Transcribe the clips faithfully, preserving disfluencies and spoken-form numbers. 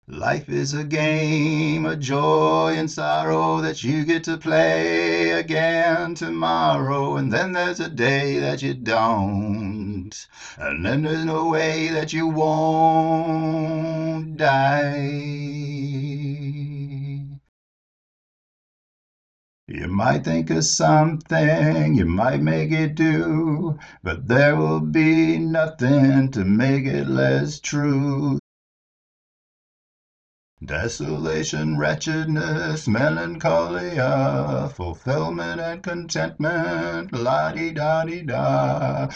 Life is a game, a joy and sorrow that you get to play again tomorrow. And then there's a day that you don't. And then there's no way that you won't die. You might think of something you might make it do, but there will be nothing to make it less true. Desolation, wretchedness, melancholia, fulfillment and contentment, la-di-da-di-da.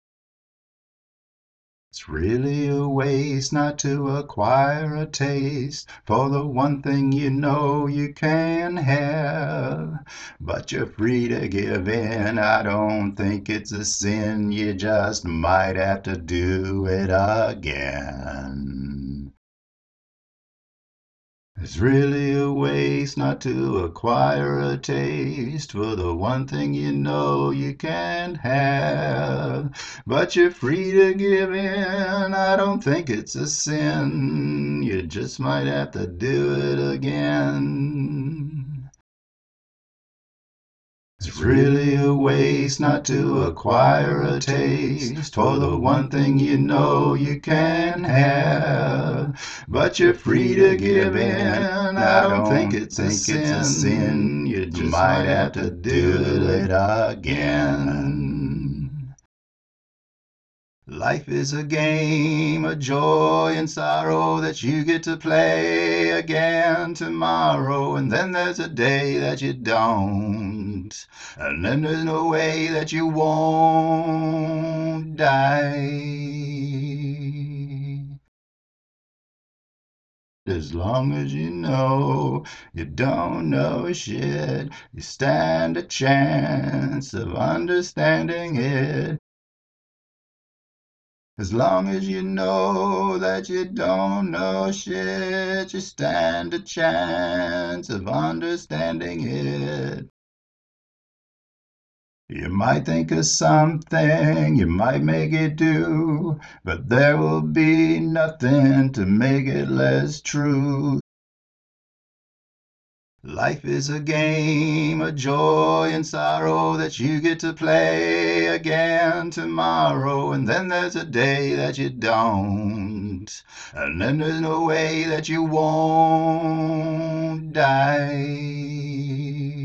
It's really a waste not to acquire a taste for the one thing you know you can have. But you're free to give in, I don't think it's a sin, you just might have to do it again. It's really a waste not to acquire a taste for the one thing you know you can't have. But you're free to give in, I don't think it's a sin. You just might have to do it again. It's really a waste not to acquire a taste for the one thing you know you can have. But you're free to give in, I don't think it's a sin. You just might have to do it again. Life is a game, a joy and sorrow that you get to play again tomorrow. And then there's a day that you don't. And then there's no way that you won't die. As long as you know you don't know shit, you stand a chance of understanding it. As long as you know that you don't know shit, you stand a chance of understanding it. You might think of something you might make it do, but there will be nothing to make it less true. Life is a game, a joy and sorrow that you get to play again tomorrow. And then there's a day that you don't. And then there's no way that you won't die.